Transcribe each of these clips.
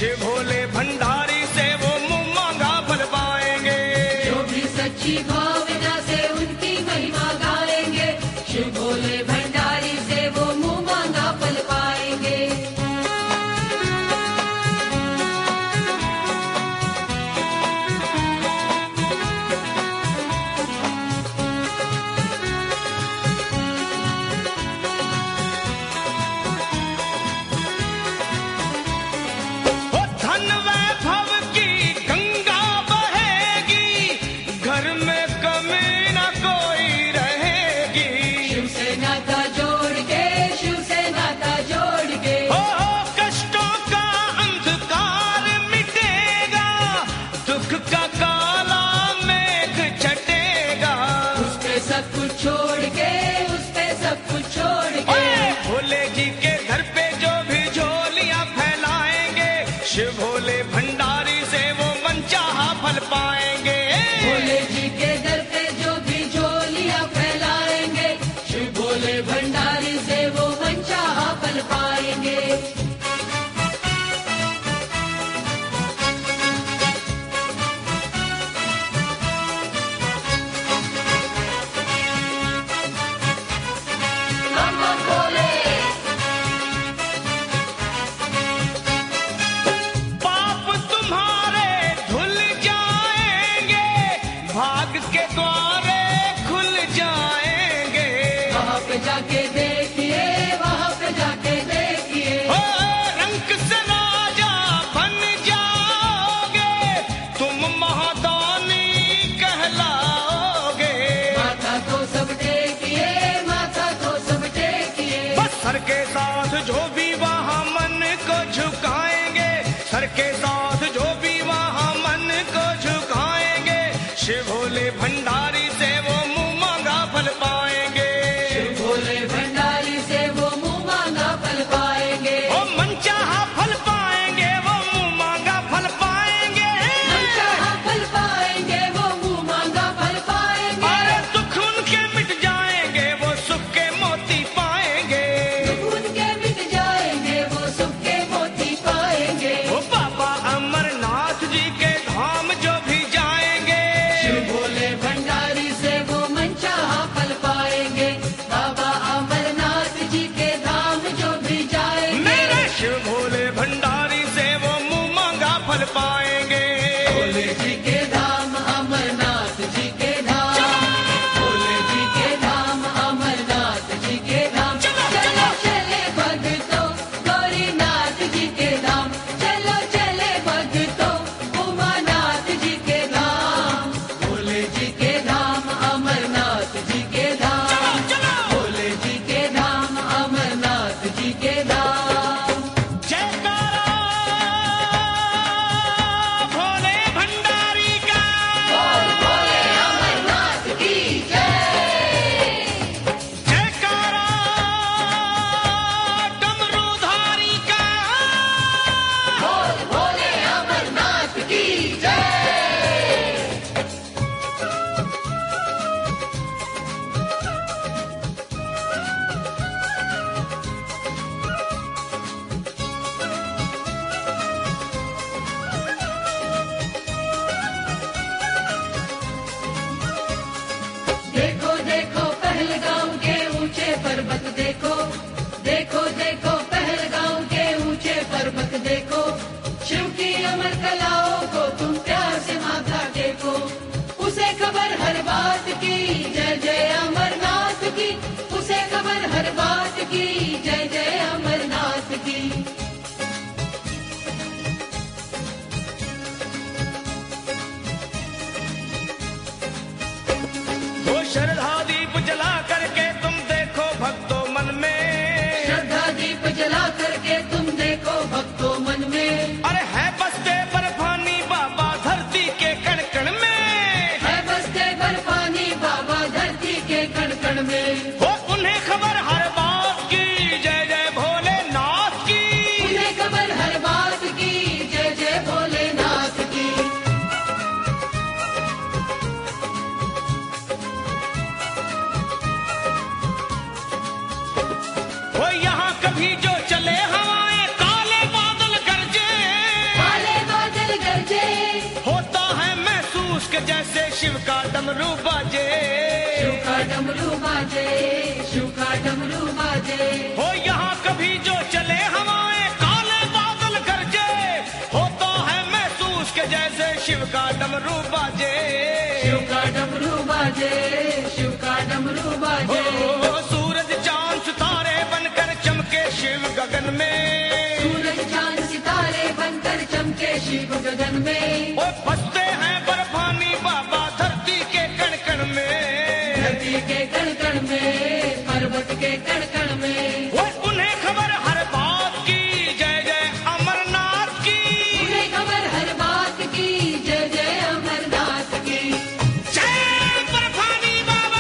शिव भोले भंडारी से वो मुंह मांगा फल पाएंगे। जो भी सच्ची भावना से उनकी महिमा गाएंगे, शिव भोले भंडारी से वो मुंह मांगा फल पाएंगे। धन वैभव की गंगा बहेगी, घर में कमी न कोई रहेगी। शिव से नाता जोड़ के, शिव से नाता जोड़ के, हो कष्टों का अंधकार मिटेगा, दुख का काला मेघ छटेगा। उस पे सब कुछ छोड़ के, उस पे सब कुछ छोड़ के, भोले जी के घर पे जो भी झोलियां फैलाएंगे, शिव भोले भंडारी से वो मनचाहा फल पाएंगे। भोले जी के दर पे जो भी झोलियां फैलाएंगे, शिव भोले भंडारी से वो मनचाहा फल पाएंगे। हम बोले पाप तुम्हारे धुल जाएंगे, भाग के द्वारे खुल जाएंगे। वहाँ पे जाके देखिए, वहाँ पे जाके देखिए, ओ रंग से राजा बन जाओगे, तुम महादानी कहलाओगे। माथा तो सब टेकिए, माथा तो सब टेकिए, बस सर के साथ जो भी वहाँ मन को झुकाएंगे, सर के साथ जो भी वहाँ मन को झुकाएंगे, शिव भोले भंडारी से वो मुंह मांगा फल पाएंगे। शिव भोले भंडारी से वो मुंह मांगा फल पाएंगे। ओ मनचाहा फल पाएंगे, वो मुंह मांगा फल पाएंगे। मनचाहा फल पाएंगे, वो मुंह मांगा फल पाएंगे। अरे दुख उनके मिट जाएंगे, वो सुख के मोती पाएंगे। दुख उनके मिट जाएंगे, वो सुख के मोती पाएंगे। ओ बाबा अमरनाथ जी के धाम जो भी जाएंगे, शिव भोले भंडारी से वो मनचाहा फल पाएंगे। बाबा अमरनाथ जी के धाम जो भी जाएंगे, मेरे शिव भोले भंडारी से वो मुंह मांगा फल पाएंगे। भोले जी के धाम, अमरनाथ जी के धाम, भोले जी के धाम, अमरनाथ जी के धाम। चलो चले भक्तों, गौरीनाथ जी के धाम, चलो चले भक्तों, उमानाथ जी के धाम। भोले जी के धाम, अमरनाथ जी के धाम, भोले जी के धाम, अमरनाथ जी के धाम। जयकारा भोले भंडारी का, भोले अमरनाथ की जय। जयकारा डमरूधारी का। भोले अमरनाथ की जय। देखो देखो पहलगाम के ऊंचे पर्वत देखो, देखो देखो पहलगाम के ऊंचे पर्वत देखो। शिव की अमर कलाओं को तुम प्यार से माथा टेको। उसे खबर हर बात की, जय जय अमरनाथ की। उसे खबर हर बात की, जय जय अमरनाथ की। वो श्रद्धा दीप जला करके तुम देखो भक्तों मन में के जैसे शिव का डमरू बाजे, शिव का डमरू बाजे, शिव का डमरू बाजे। हो यहाँ कभी जो चले हवाएं काले बादल गरजे, होता है महसूस के जैसे शिव का डमरू बाजे, शिव का डमरू बाजे, शिव का डमरू बाजे। हो सूरज चांद सितारे बनकर चमके शिव गगन में, सूरज चांद सितारे बनकर चमके शिव गगन में। ओ बसते हैं बर्फानी बाबा धरती के कण कण में, धरती के कण कण में, पर्वत के कण कण में। वो उन्हें खबर हर बात की, जय जय अमरनाथ की, उन्हें खबर हर बात की, जय जय अमरनाथ की। जय बर्फानी बाबा।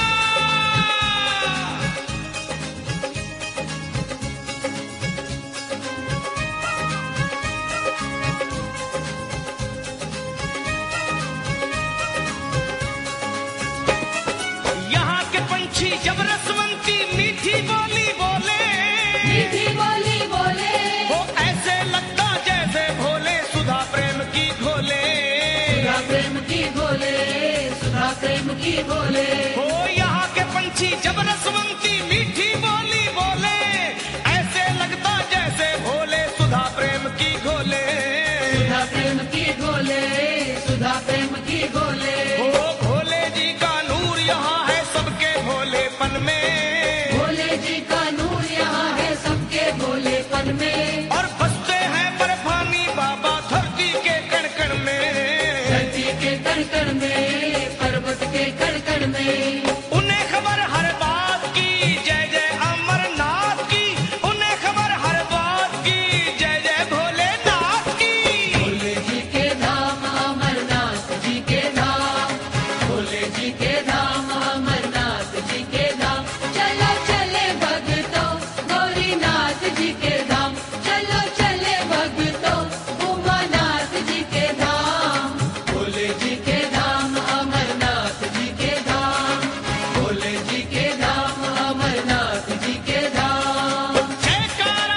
यहाँ के पंछी जब रसवंती मीठी बोली बोले, मीठी बोली बोले, वो ऐसे लगता जैसे भोले सुधा प्रेम की घोले, सुधा प्रेम की बोले, सुधा प्रेम की बोले। हो यहाँ के पंछी जब रसवंती मीठी बोली बोले, ऐसे लगता जैसे भोले सुधा प्रेम की घोले, सुधा प्रेम की बोले, सुधा प्रेम की बोले। हो भोले जी का नूर यहाँ है सबके भोलेपन में, भोले जी का नूर यहाँ है सबके भोलेपन में। और बसते हैं बर्फानी बाबा धरती के कण कण में, धरती के कण कण में, पर्वत के कण कण में। उन्हें खबर हर बात की, जय जय अमरनाथ की, उन्हें खबर हर बात की, जय जय भोलेनाथ की। भोले जी के धाम अमरनाथ जी के धाम, भोले जी के धाम अमरनाथ जी के धाम। चलो चले भक्तों गौरीनाथ जी के धाम, चलो चले भक्तों उमानाथ जी के धाम। भोले जी के धाम अमरनाथ जी के धाम, भोले जी के धाम अमरनाथ जी के धाम। जयकारा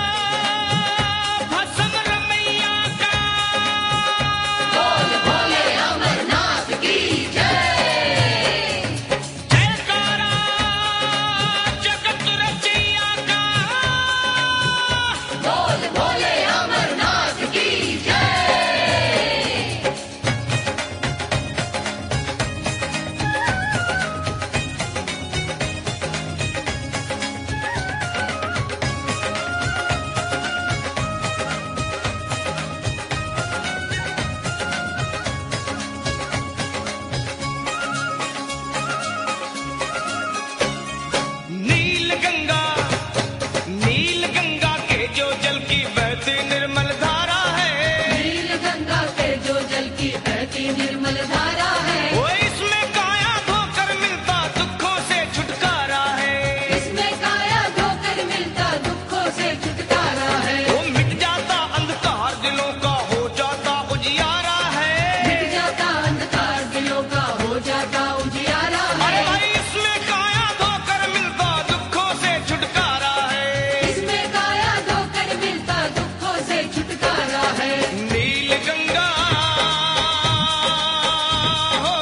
भस्म रमैया का, बोल भोले अमरनाथ की जय। जयकारा जगत रचैया का, बोल भोले अमरनाथ की जय। नील गंगा के जो जल की बहती निर्मल धारा है, नील गंगा के जो जल की बहती निर्मल धारा है। वो इसमें काया धोकर मिलता दुखों से छुटकारा है, इसमें काया धोकर मिलता दुखों से छुटकारा है। वो मिट जाता अंधकार दिलों का हो जाता उजियारा है, मिट जाता अंधकार दिलों का हो जाता उजियारा अरे है। भाई इसमें काया धोकर मिलता दुखों से छुटकारा है, इसमें काया धोकर मिलता दुखों से छुटकारा है। नील गंगा हो।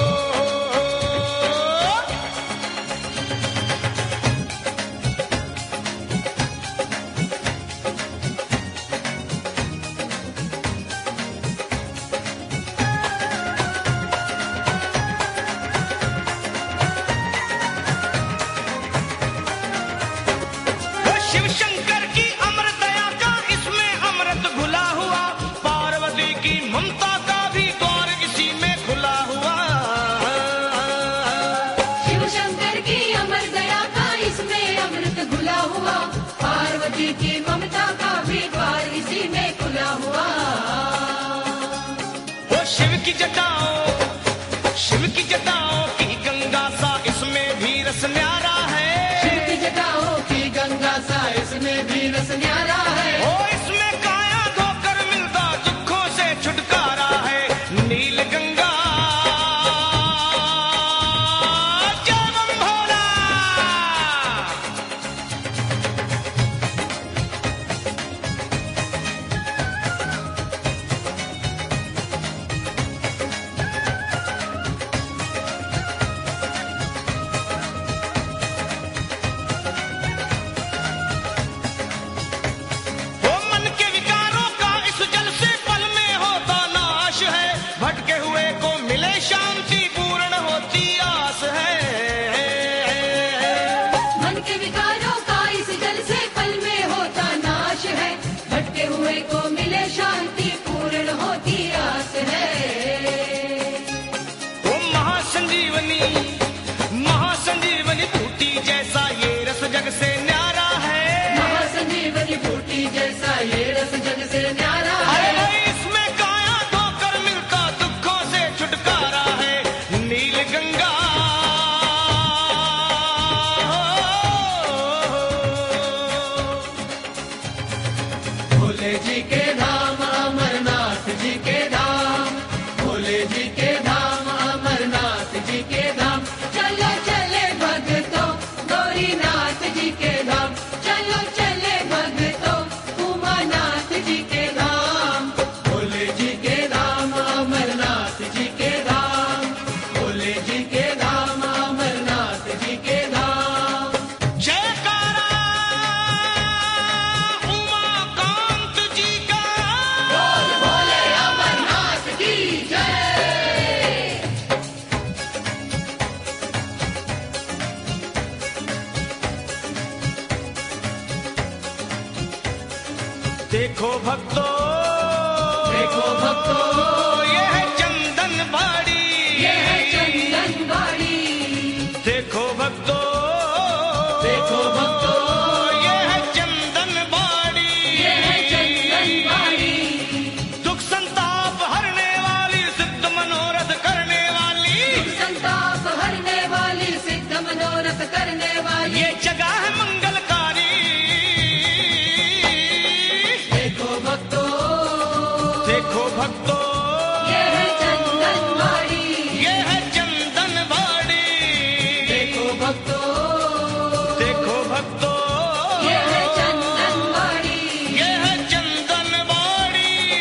शिव शंकर की अमर दया का इसमें अमृत घुला हुआ, पार्वती की ममता का भी द्वार इसी में खुला हुआ, शिव शंकर की अमर दया का इसमें अमृत घुला हुआ, पार्वती की ममता का भी द्वार इसी में खुला हुआ। वो शिव की जटाओं की गंगा सा इसमें भी रस न्यारा है, शिव की जटाओं की गंगा सा इसमें भी रस न्यारा है। ओ इसमें काया धोकर मिलता दुखों से छुटकारा है, नील गंगा जय बम भोला। भक्तों, देखो भक्तों, ये है चंदन बाड़ी, ये है चंदन बाड़ी। देखो भक्तों, देखो भक्तों, ये है चंदन बाड़ी, ये है चंदन बाड़ी। दुख संताप हरने वाली, सिद्ध मनोरथ करने वाली, संताप हरने वाली, सिद्ध मनोरथ करने वाली। ये जगह है मंगलकारी। देखो भक्तों, देखो भक्तों, ये है चंदन बाड़ी, ये है चंदन बाड़ी। देखो भक्तों, देखो भक्तों, ये है चंदन बाड़ी। ये है चंदन बाड़ी।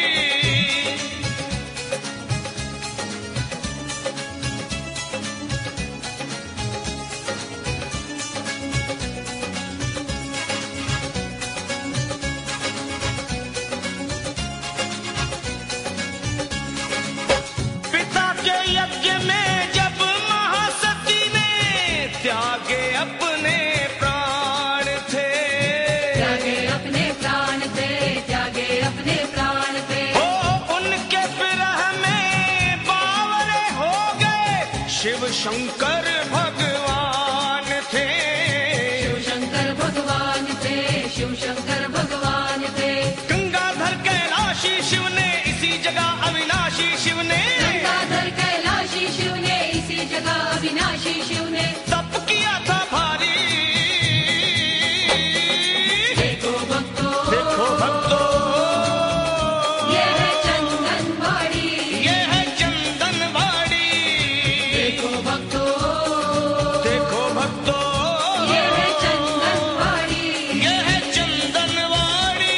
पिता के यज्ञ में जब महासती ने त्यागे अपने प्राण थे, त्यागे अपने प्राण थे, त्यागे अपने प्राण थे। ओ उनके विरह में बावरे हो गए शिव शंकर भगवान थे। शिव शंकर भगवान थे, शिव शंकर भगवान थे। गंगाधर कैलाशी शिव ने इसी जगह अविनाशी शिव ने गंगाधर कैलाशी शिव ने इसी जगह अविनाशी शिव ने तप किया था भारी। देखो भक्तों, देखो भक्तों, ये है चंदन बाड़ी, ये है चंदन बाड़ी। देखो भक्तों, देखो भक्तों, ये है चंदन बाड़ी। ये है चंदन बाड़ी।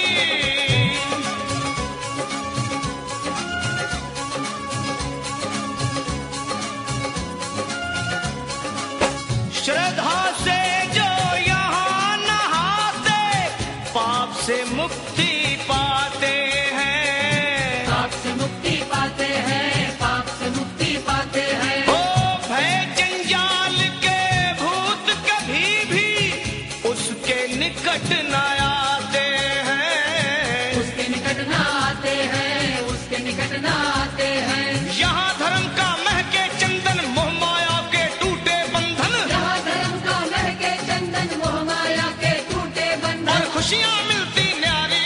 श्रद्धा से जो यहाँ नहाते पाप से मुक्ति पाते हैं। पाप से मुक्ति पाते हैं, पाप से मुक्ति पाते हैं। ओ भय जंजाल के भूत कभी भी उसके निकट न आते हैं। उसके निकट ना आते हैं, उसके निकट ना आते हैं। यहाँ धर्म का महके चंदन, मोह माया के टूटे बंधन, यहाँ धर्म का महके चंदन, मोह माया के टूटे और बंधन। खुशियाँ मिलती न्यारी।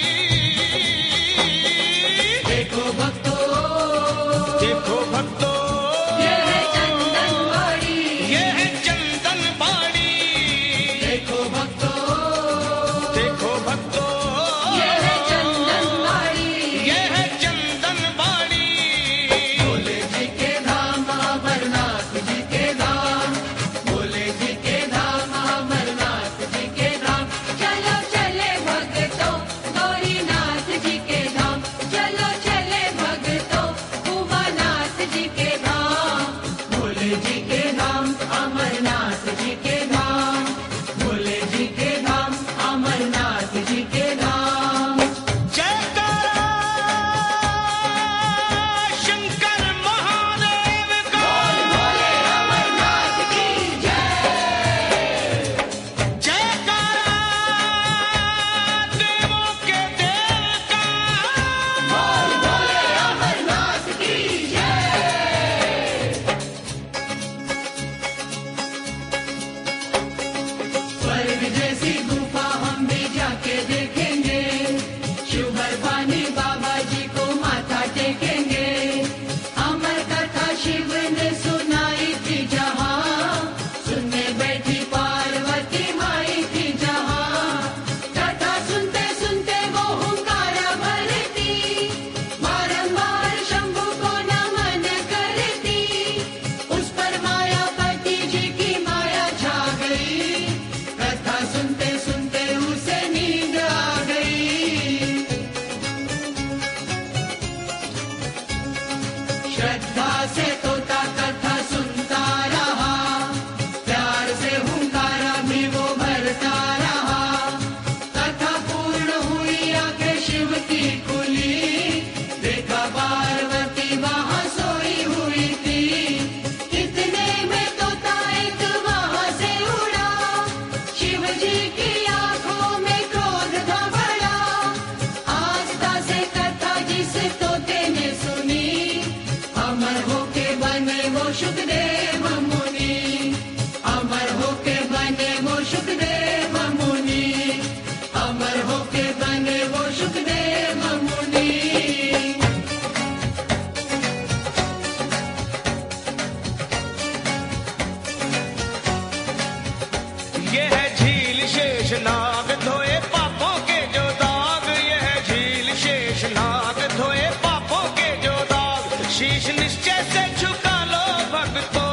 देखो भक्तों, देखो भक्तों, ये है चंदन बाड़ी, ये है चंदन बाड़ी। देखो भक्तों, देखो भक्तों, ये है चंदन बाड़ी। ये है चंदन बाड़ी। भोले जी के धाम, अमरनाथ जी के धाम, भोले जी के धाम, अमरनाथ जी के धाम। चलो चले भक्तों, गौरीनाथ जी के धाम। चलो चले भक्तों, उमानाथ जी के धाम। भोले जी के धाम, अमरनाथ जी के धाम, भोले जी के धाम, अमरनाथ जी के धाम। जयकारा शंकर महादेव का। भोले अमरनाथ की जय। जयकारा देवों के देव का। बोल भोले अमरनाथ की जय। स्वर्ग जैसी गुफा हम भी जाके देखेंगे, शिव भरवानी बाबा जी को माथा टेकेंगे। अमर कथा शिव ने सुनाई थी जहाँ, सुनने बैठी पार्वती माई थी जहाँ। कथा सुनते सुनते वो हुंकारा भरती, बारंबार शंभु को नमन करती। उस पर मायापति जी की माया छा गई, कथा सुनते सुनते उसे नींद आ गई। श्रद्धा से तोता कथा सुनता रहा, प्यार से हुंकारा भी वो भरता रहा। कथा पूर्ण हुई, आंखें शिव की खुली, देखा पार्वती वहाँ सोई हुई थी। इतने में तोता एक वहाँ से उड़ा, शिव जी की आंखों में क्रोध था बड़ा। आज तोते ने सुनी, अमर होके बने वो शुकदेव मुनि, अमर होके बने वो शुकदेव मुनि, अमर होके बने वो शुकदेव मुनि। ये है झील शेषनाग धोए पापों के जो दाग, ये है झील शेषनाग धोए पापों के जो दाग। शीश निश्चय से झुका लो भक्तों,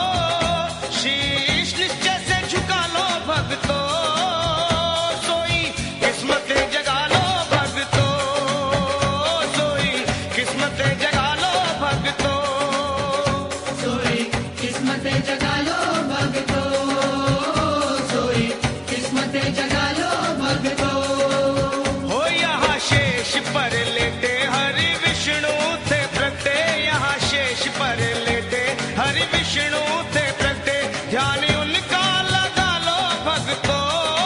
शीश निश्चय से झुका लो भक्तों, सोई किस्मत जगा लो भक्तों, सोई किस्मत जगा लो भक्तों, सोई किस्मत जगा लो भक्तों, सोई किस्मत जगा लो भक्तों। हो यहाँ शेष पर लेटे हरि विष्णु थे प्रगटे, यहाँ शेष पर लेटे हरि विष्णु थे प्रगटे। ध्यान उनका लगा लो भक्तों,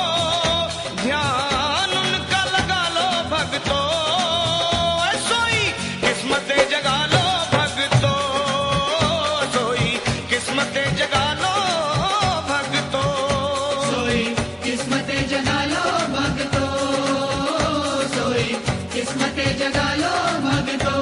ध्यान उनका लगा लो भक्तों, सोई किस्मत जगा लो भक्तों, सोई किस्मत जगा लो भक्तों। सोई किस्मत जगा लो भक्तों, सोई किस्मत जगा लो भक्तों।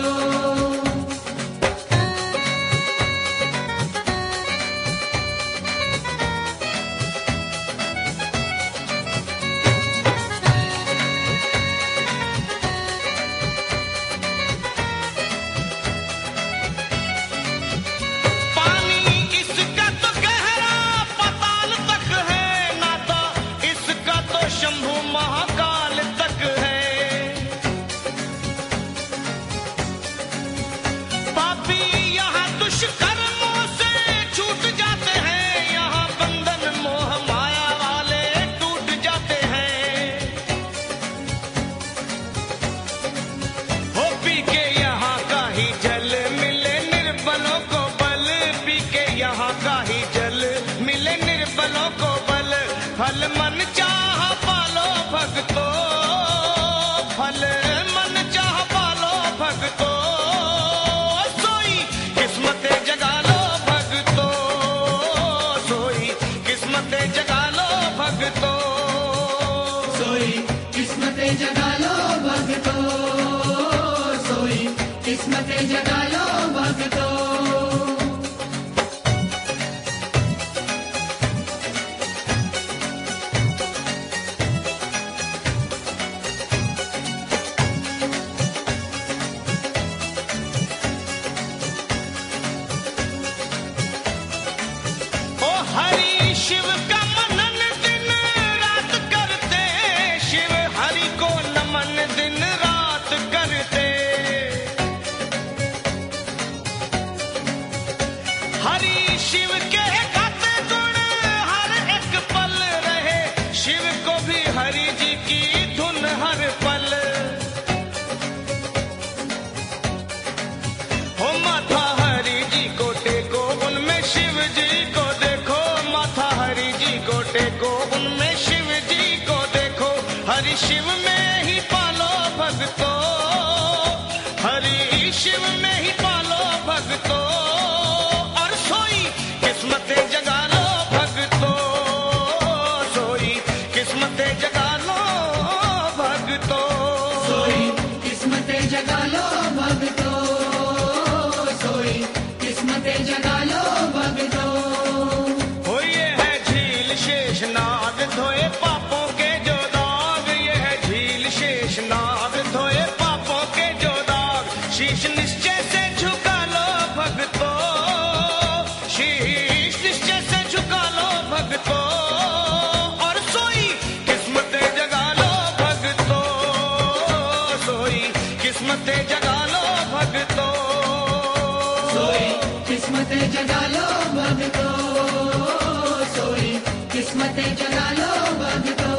पानी इसका तो गहरा पाताल तक है, नाता इसका तो शंभु महाकाल तक है। पापी यहाँ दुष्कर्मों से छूट जाते हैं, यहाँ बंधन मोह माया वाले टूट जाते हैं। हो पी के यहाँ का ही जल मिले निर्बलों को बल, पी के यहाँ का ही जल मिले निर्बलों को बल। फल मन चाह पालो भक्तों, फल मन चाह पालो भक्तों, सोई किस्मत जगा लो भक्तों, सोई किस्मत जगा लो भक्तों। सोई किस्मत जगा लो भक्तों, सोई किस्मत जगा लो भक्तों। ओ हरि शिव का मनन दिन रात करते, शिव हरि को नमन दिन रात करते। हरि शिव के गाते गुण हर एक पल रहे, शिव को भी हरि जी की धुन हर पल। हो माथा हरि जी को टेको उनमें शिव जी को देखो, माथा हरि जी को टेको उनमें शिव जी को देखो। हरि शिव में ही पालो भक्तों, हरि शिव में ही पालो भक्तों, और सोई किस्मत जगा लो भक्तों, सोई किस्मत जगा लो भक्तों। सोई किस्मत जगा लो भक्तों, सोई किस्मत जगा लो भक्तों। हो ये है झील शेषनाग धोए पापों के जो दाग, ये है झील शेषनाग धोए पापों के जो दाग। शीश निश्चय से झुका लो भक्तों, शीश निश्चय से झुका लो भक्तों, और सोई किस्मत जगा लो भक्तों, सोई किस्मत जगा लो भक्तों। सोई किस्मत जगा लो भक्तों, सोई किस्मत जगा लो भक्तों।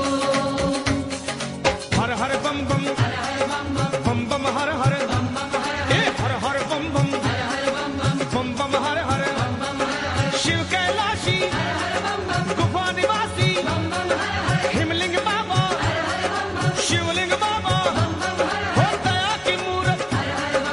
हर हर बम बम हर हर बम बम, बम बम हर हर, बम बम हर ए हर, हर हर बम बम हर हर बम बम, बम बम हर हर। बम बम हर हर, शिव कैलाशी हर हर बम बम, गुफा निवासी बम बम हर हर, हिमलिंग बाबा हर हर बम बम, शिवलिंग बाबा, बम बम हर हो हर, दया की मूरत हर हर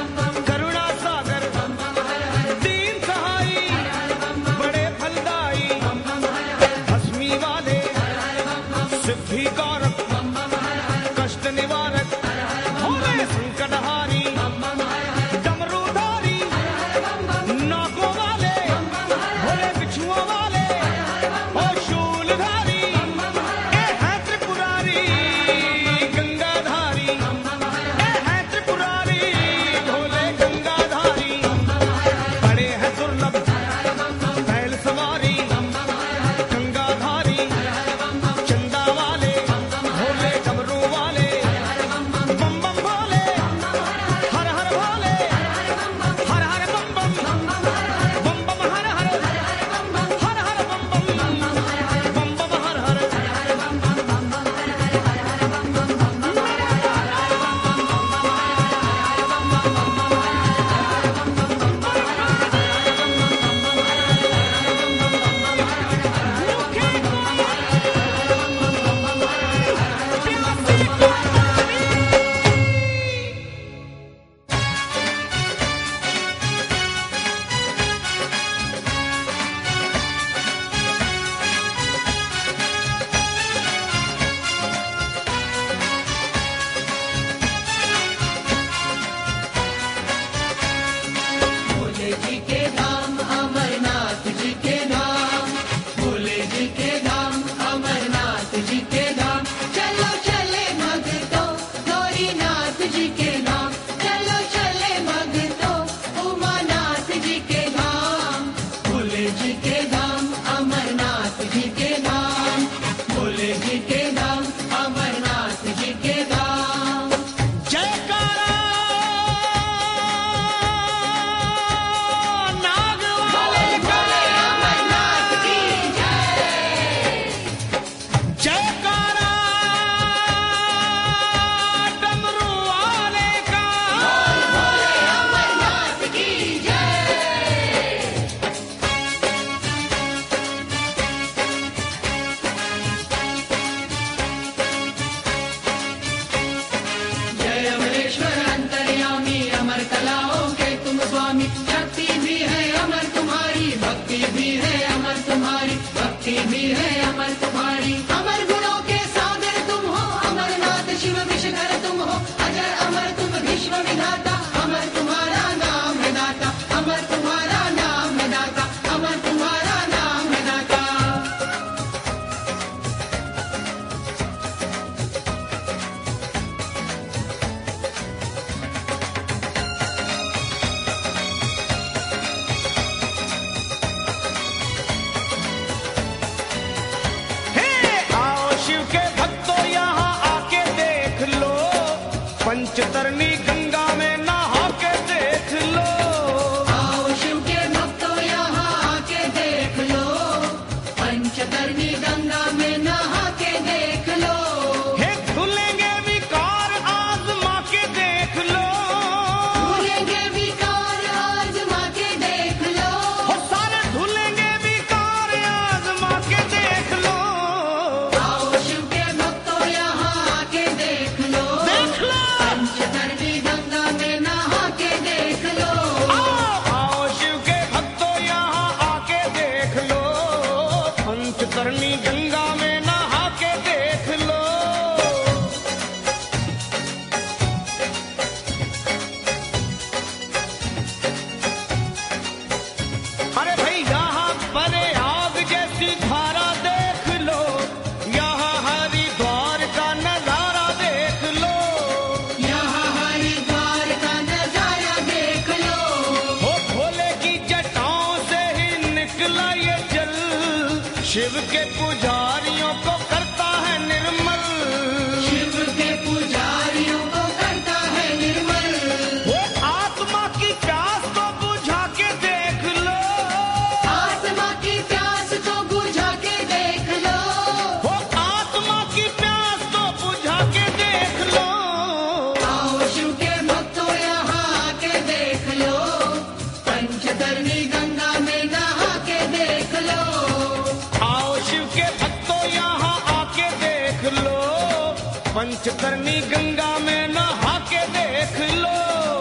शिव के पुजारियों को करता है निर्मल, शिव के पुजारियों को करता है निर्मल। वो आत्मा की प्यास को बुझा के देख लो, आत्मा की प्यास को बुझा के देख लो, वो आत्मा की प्यास को बुझा के देख लो। आओ शिव के भक्तों यहाँ आके देख लो, पंचतरणी गंगा में नहा के देख लो। आओ शिव के भक्तों यहाँ आके देख लो, पंचतरणी गंगा में नहा के देख लो।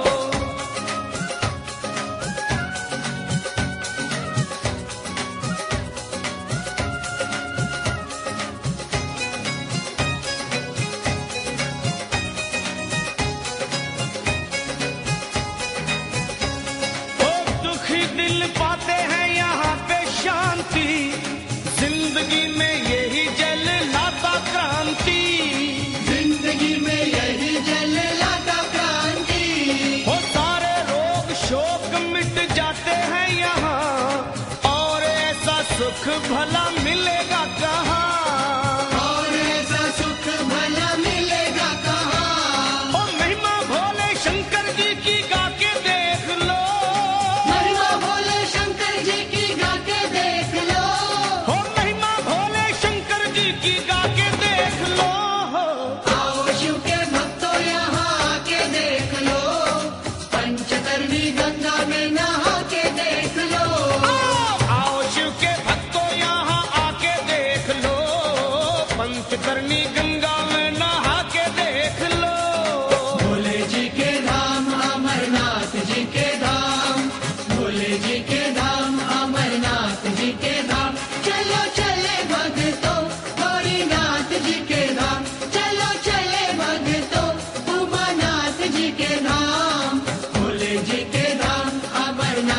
ओ दुखी दिल पाते हैं यहाँ पे शांति, जिंदगी में यही जल लाता क्रांति। जिंदगी में यही जल लाता क्रांति। वो सारे रोग शोक मिट जाते हैं यहाँ, और ऐसा सुख भला मिलेगा कहाँ। और ऐसा सुख भला मिलेगा कहाँ। ओ महिमा भोले शंकर जी की गा के देख लो, महिमा भोले शंकर जी की गा के देख लो। ओ महिमा भोले शंकर जी की गा के देख लो। आओ शिव के भक्तों यहाँ आके देख लो, पंचतरणी गंगा में नहा के देख लो। आओ शिव के भक्तों यहाँ आके देख लो, पंचतरणी गंगा में नहा के देख लो। भोले जी के धाम अमरनाथ जी के धाम, भोले जी के धाम अमरनाथ जी के धाम। चलो चले भक्तों गौरीनाथ जी के धाम, चलो चले भक्तों उमानाथ जी के धाम, भोले जी के धाम अमरनाथ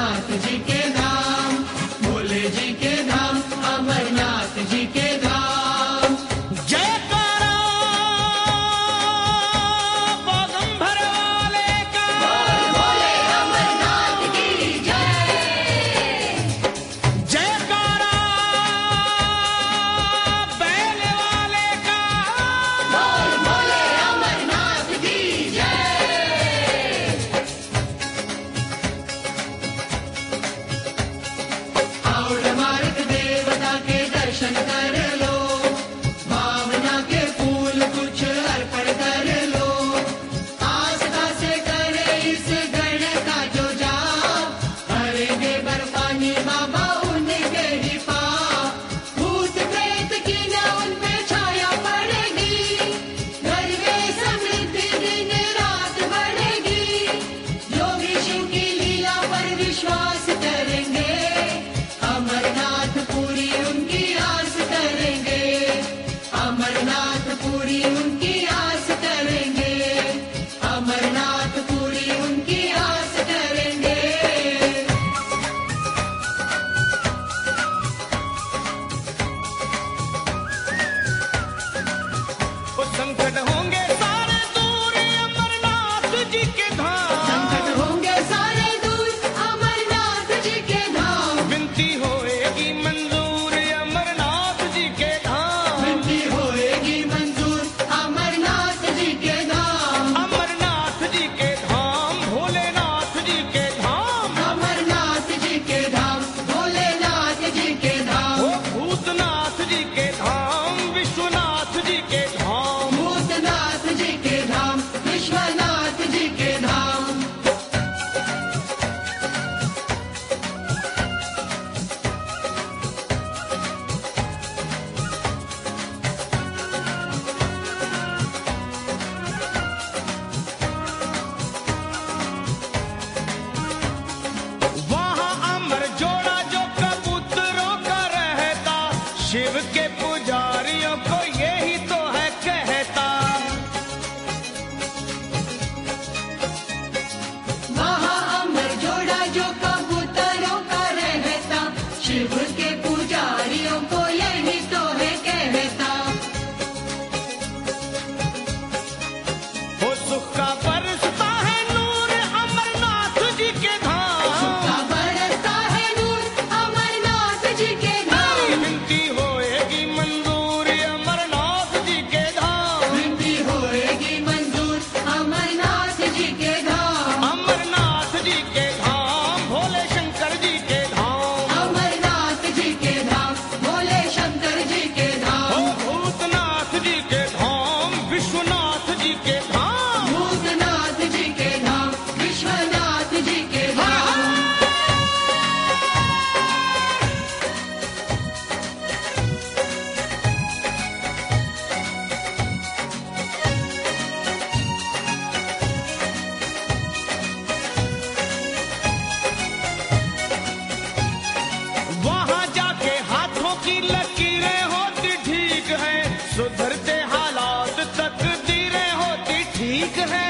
ठीक है।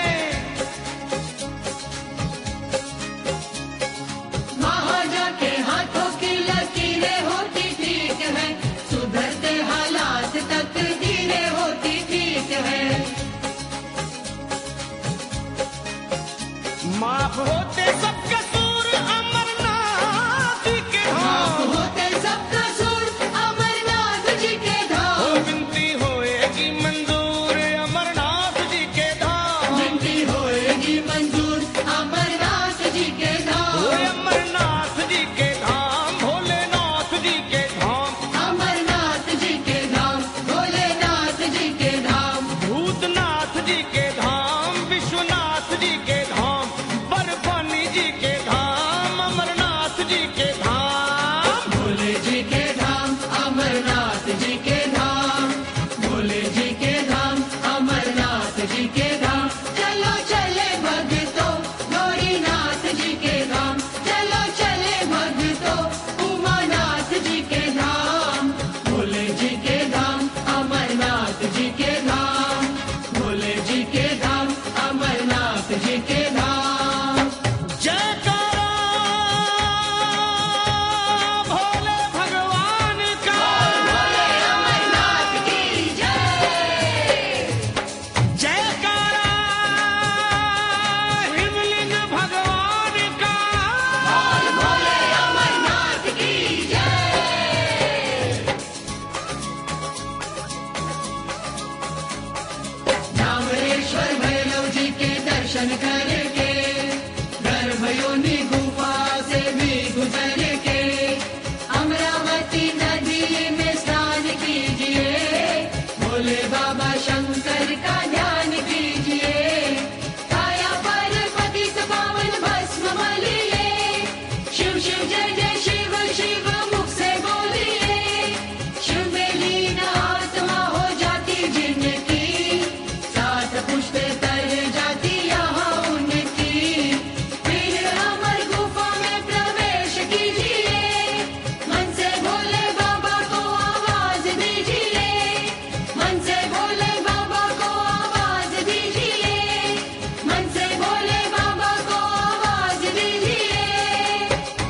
महाराजा के हाथों की लकीरें होती ठीक है, सुधरते हालात तकदीरें होती ठीक है। माफ होते सब कसूर अमरनाथ जी के माफ धाम। होते सब कसूर अमरनाथ जी के धाम। हो विनती होएगी मंजूर अमरनाथ जी के धाम। विनती होएगी मंजूर अमरनाथ जी के धाम। ओए अमरनाथ जी के धाम, भोलेनाथ जी के धाम। अमरनाथ जी के धाम, भोलेनाथ जी के धाम। भूतनाथ जी के धाम, विश्वनाथ जी के धाम, बर्फानी जी के धाम, अमरनाथ जी के धाम। भोले जी के धाम, अमरनाथ जी के धाम। भोले जी के धाम, अमरनाथ जी के धाम। चलो चले भक्तों गौरीनाथ जी के धाम। चलो चले भक्तों उमानाथ जी के धाम। भोले जी के धाम, अमरनाथ जी के धाम। भोले जी के धाम, अमरनाथ जी के धाम। जयकारा भोले भगवान का। भोले अमरनाथ की जय। जयकारा हिमलिंग भगवान का। भोले अमरनाथ की जय। रामेश्वर भैरव जी के दर्शन करके, गर्भयोनि गुफा से भी गुजर के, अमरावती नदी में स्नान कीजिए। भोले बाबा शंकर का ध्यान कीजिए। काया पर पतित पावन भस्म मलिए। शिव शिव जय जय शिव शिव मुख से बोलिए। शिव में लीन आत्मा हो जाती जिनकी, सात पुष्टे तर जाती यहाँ उनकी। फिर अमर गुफा में प्रवेश कीजिए। मन से भोले बाबा को आवाज दीजिए। मन से भोले बाबा को आवाज दीजिए। मन से भोले बाबा को आवाज दीजिए।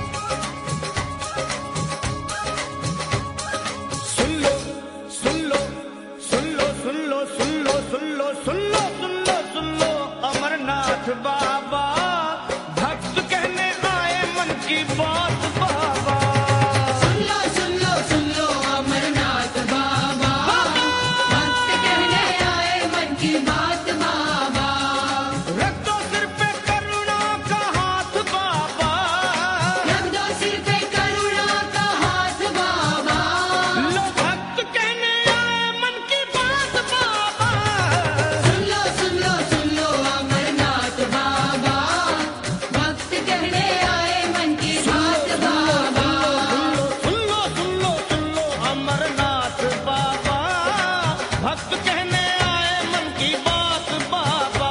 सुन लो सुन लो सुन लो सुन लो सुन लो सुन लो सुन लो सुन लो सुन लो अमरनाथ बाबा, भक्त कहने आए मन की बात बाबा। सुन लो सुन लो सुन लो अमरनाथ बाबा, भक्त कहने आए मन की बात बाबा। रख दो सिर पे करुणा का हाथ बाबा। रख दो सिर पे करुणा का हाथ बाबा। लो भक्त कहने आए मन की बात बाबा। सुन लो सुन लो सुन लो अमरनाथ बाबा, भक्त कहने आए मन की बात बाबा। सुन लो सुन लो सुन लो अमरनाथ बाबा, भक्त कहने आए मन की बात बाबा।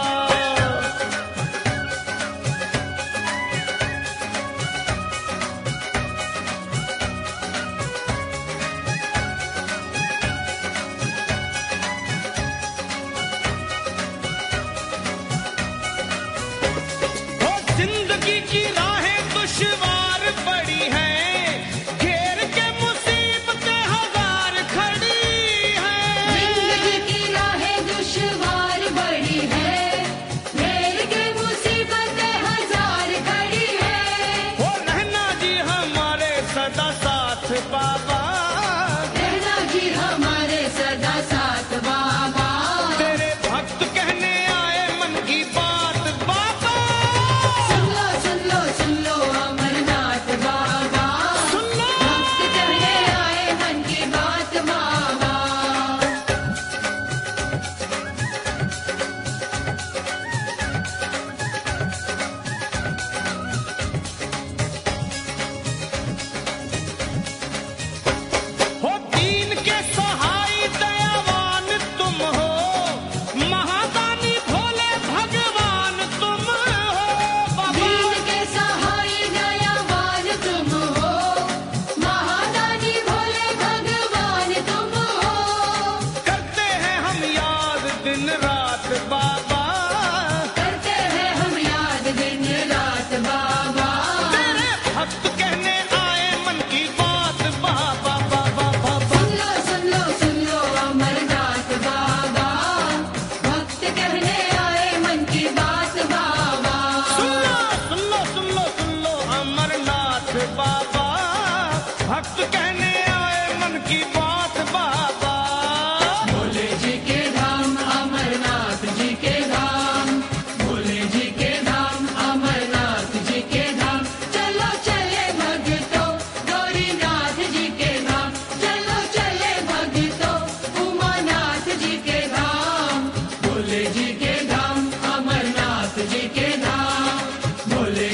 ओ जिंदगी की राहें दुश्वार पड़ी हैं, घेर के मुसीबतें हजार खड़ी हैं। जिंदगी की राहें दुश्वार बड़ी है, घेर के मुसीबतें हजार खड़ी है। हो रहना जी हमारे सदा साथ बाबा। रहना जी हमारे सदा साथ बाबा। तेरे भक्त कहने आए मन की बात बाबा। सुन लो सुन लो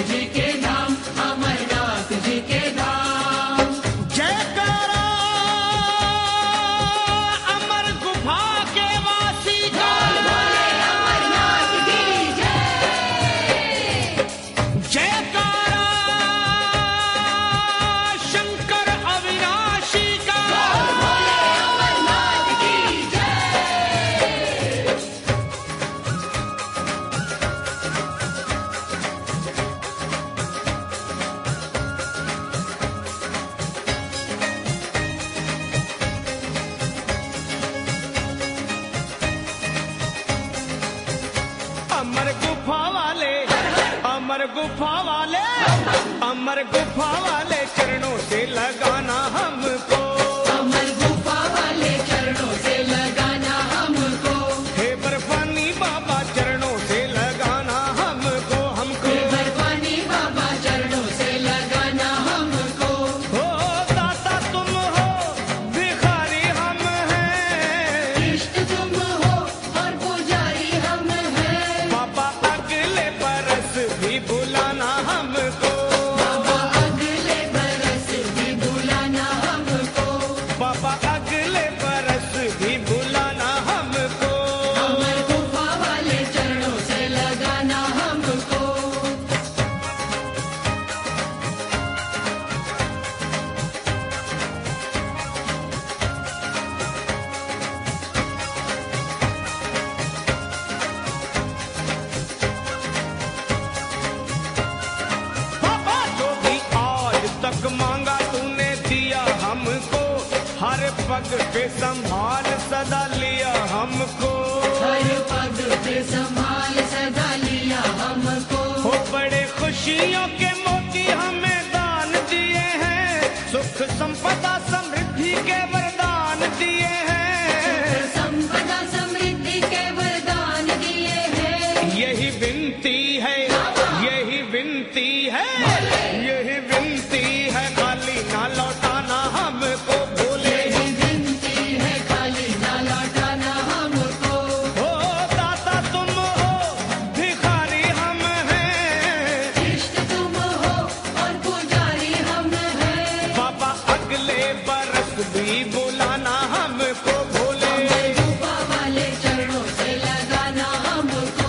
जी के धाम, अमरनाथ जी के धाम। जयकारा अमर गुफा के वासी का, बोले अमरनाथ की जय। जयकारा शंकर अविनाशी का, बोले अमरनाथ की जय। अमर गुफा वाले, अमर गुफा वाले, अमर गुफा वाले चरणों से लगाना हमको, अमर गुफा वाले चरणों से लगाना हमको, हे बर्फानी बाबा चरणों से लगाना हमको, हमको बर्फानी बाबा चरणों से लगाना हमको। हो दाता तुम हो, भिखारी हम हैं, इष्ट तुम हो और पुजारी हम हैं। बाबा अगले बरस भी बुलाना हमको, बाबा अगले बरस भी बुलाना हमको, बाबा अगले बरस भी बुलाना हमको। अमर गुफा वाले चरणों से लगाना हमको। बाबा जो भी आज तक मांगा तूने दिया हमको, हर पग पे संभाल सदा लिया हमको, हर पग पे संभाल सदा लिया हमको। हो बड़े खुशियों के मोती हमें दान दिए हैं, सुख संपदा समृद्धि के वरदान दिए हैं, संपदा समृद्धि के वरदान दिए हैं। यही विनती है, यही विनती है, यही विनती है, खाली ना लौटाना हमको भूले। यही विनती है, खाली ना लौटाना हमको। हो दाता तुम हो, भिखारी हम हैं, इष्ट तुम हो और पुजारी हम हैं। बाबा अगले बरस भी बुलाना हमको भूले। अमर गुफा वाले चरणों से लगाना हमको।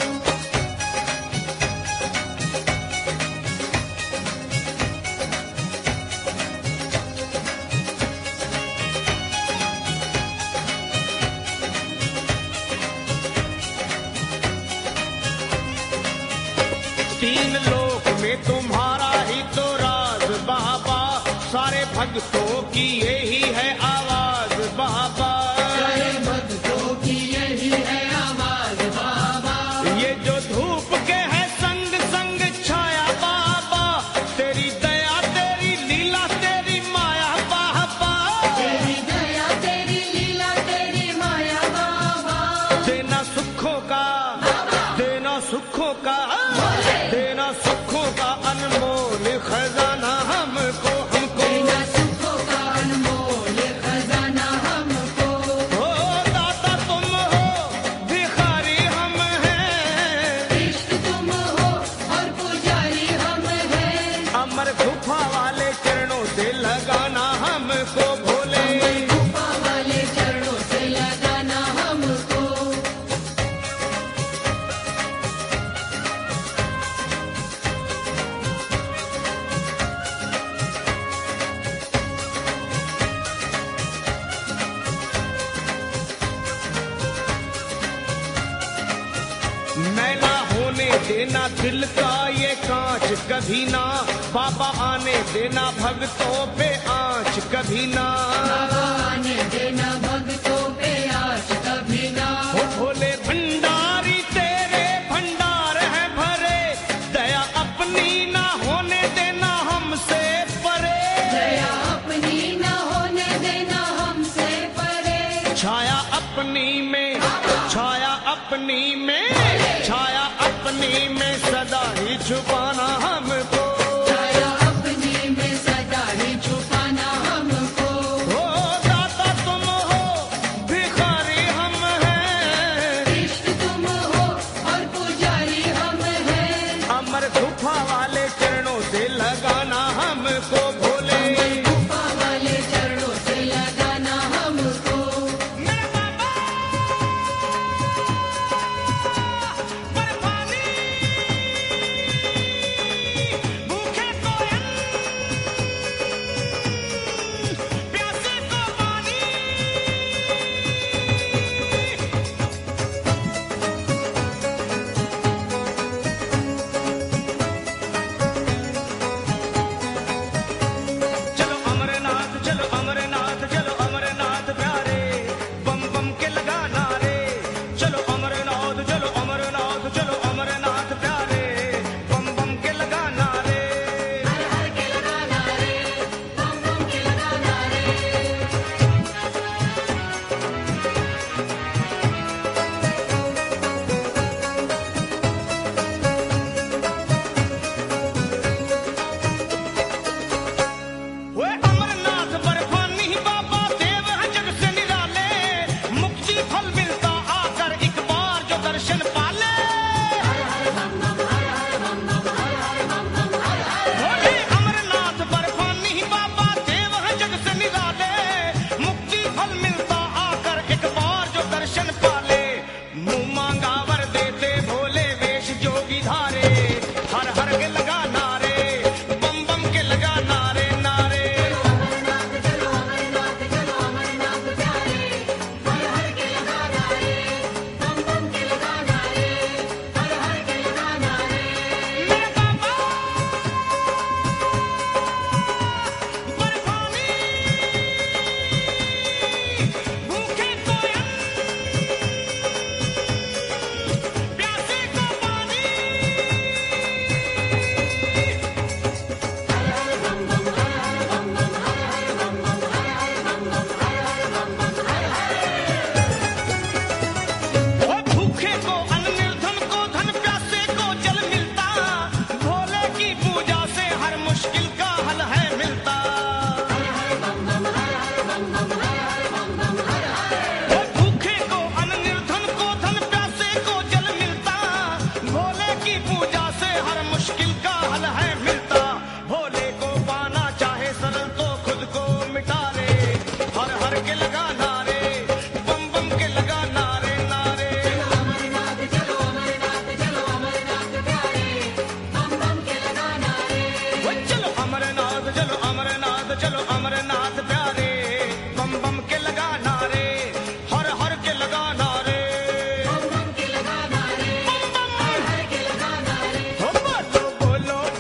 तीन लोक में तुम्हारा ही तो राज बाबा, सारे भक्तों की यही है आवाज बाबा, सारे भक्तों की यही है आवाज बाबा। ये जो धूप के है संग संग छाया बाबा, तेरी दया तेरी लीला तेरी माया बाबा, तेरी दया तेरी लीला तेरी माया बाबा। देना सुखों का, देना सुखों का, देना सुखों का अनमोल खजाना हमको, हमको बिना सुखों का अनमोल खजाना हमको। हो दाता तुम हो, भिखारी हम हैं, इष्ट तुम हो और पुजारी हम हैं। अमर गुफा वाले चरणों से लगाना हमको भोले। अमर गुफा वाले चरणों से लगाना हमको। मैला होने देना दिल का ये कांच कभी ना, बाबा आने देना भक्तों पे आंच कभी ना, बाबा आने देना भक्तों पे आँच कभी ना। हो भोले भंडारी तेरे भंडार है भरे, दया अपनी ना होने देना हमसे परे, दया अपनी न होने देना हमसे परे। छाया अपनी में, छाया अपनी में, छाया अपनी में सदा ही छुपाना हमको, छाया अपनी में सदा ही छुपाना हमको। हो दाता तुम हो, भिखारी हम हैं, इष्ट तुम हो और पुजारी हम हैं। अमर गुफा वाले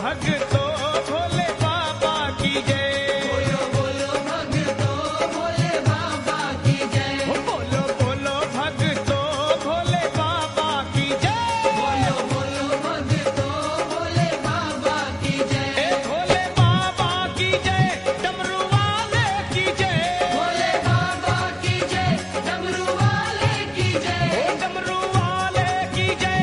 भक्तों भोले बाबा की जय। बोलो बोलो भक्तों भोले बाबा की जय। बोलो बोलो भक्तों भोले बाबा की जय। बोलो बोलो भक्तों भोले बाबा की जय। भोले बाबा की जय, डमरू वाले की जय। भोले बाबा की जय, डमरू वाले की जय। डमरू वाले की जय,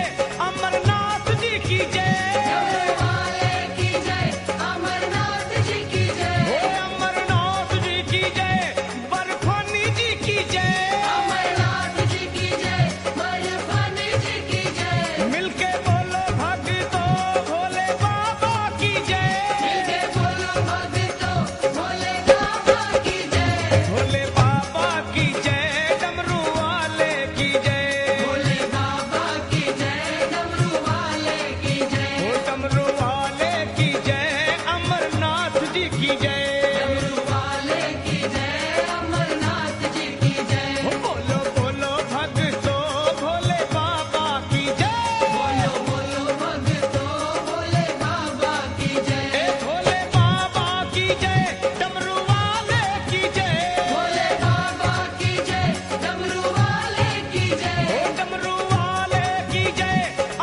अमरनाथ जी की जय। डमरू वाले की जय, अमरनाथ जी की जय। अमरनाथ जी की जय, बर्फानी जी की जय। अमरनाथ जी की जय, बर्फानी जी की जय। मिलके बोलो भक्तों भोले बाबा की जय। मिलके बोलो भक्तों भोले बाबा की जय। भोले बाबा की जय, डमरू वाले की जय। भोले बाबा की जय, डमरू वाले की जय। डमरू वाले की जय, अमरनाथ जी की जय। डमरू वाले की जय, अमरनाथ जी की जय। बोलो बोलो भक्तों भोले बाबा की जय। बोलो बोलो भक्तों भोले बाबा की जय। भोले बाबा की जय, डमरू वाले की जय। भोले बाबा की जय, डमरू वाले की जय। डमरू वाले की जय,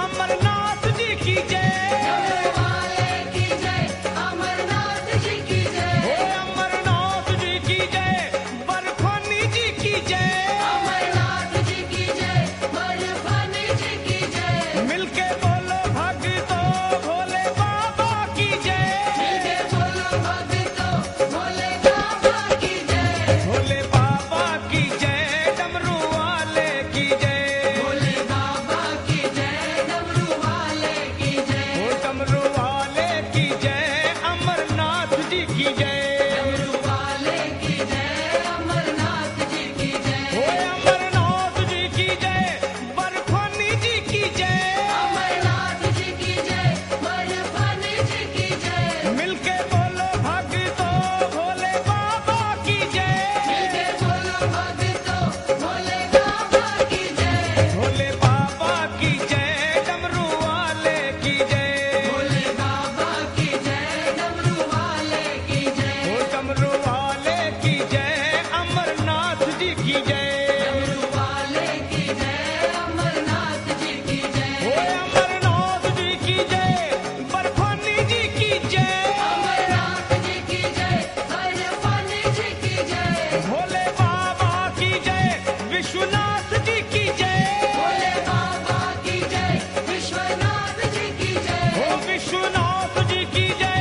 अमरनाथ जी की जय। डमरू वाले की जय, अमरनाथ जी की जय। अमरनाथ जी की जय, बर्फानी जी की जय। अमरनाथ जी की जय, बर्फानी जी की जय। मिलके बोलो भक्तों भोले बाबा की जय। मिलके बोलो भक्तों भोले बाबा की जय। भोले बाबा की जय, डमरू वाले की जय। भोले बाबा की जय, डमरू वाले की जय। डमरू वाले की जय, अमरनाथ जी की जय। डमरू वाले की जय, अमरनाथ जी की जय। अमरनाथ जी की जय, बर्फानी जी की जय। अमरनाथ जी की जय, बर्फानी जी की जय। मिलके बोलो भक्तों भोले बाबा की जय। मिलके बोलो भक्तों भोले बाबा की जय। भोले बाबा की जय, डमरू वाले की जय। भोले बाबा की जय, डमरू वाले की जय। डमरू वाले की जय, अमरनाथ जी की जय। डमरू वाले की जय, अमरनाथ जी की जय। अमरनाथ जी की जय, बर्फानी जी की जय। अमरनाथ जी की जय, बर्फानी जी की जय। भोले बाबा की जय, विश्वनाथ जी की जय। भोले बाबा की जय, विश्वनाथ जी की जय। विश्वनाथ जी की जय,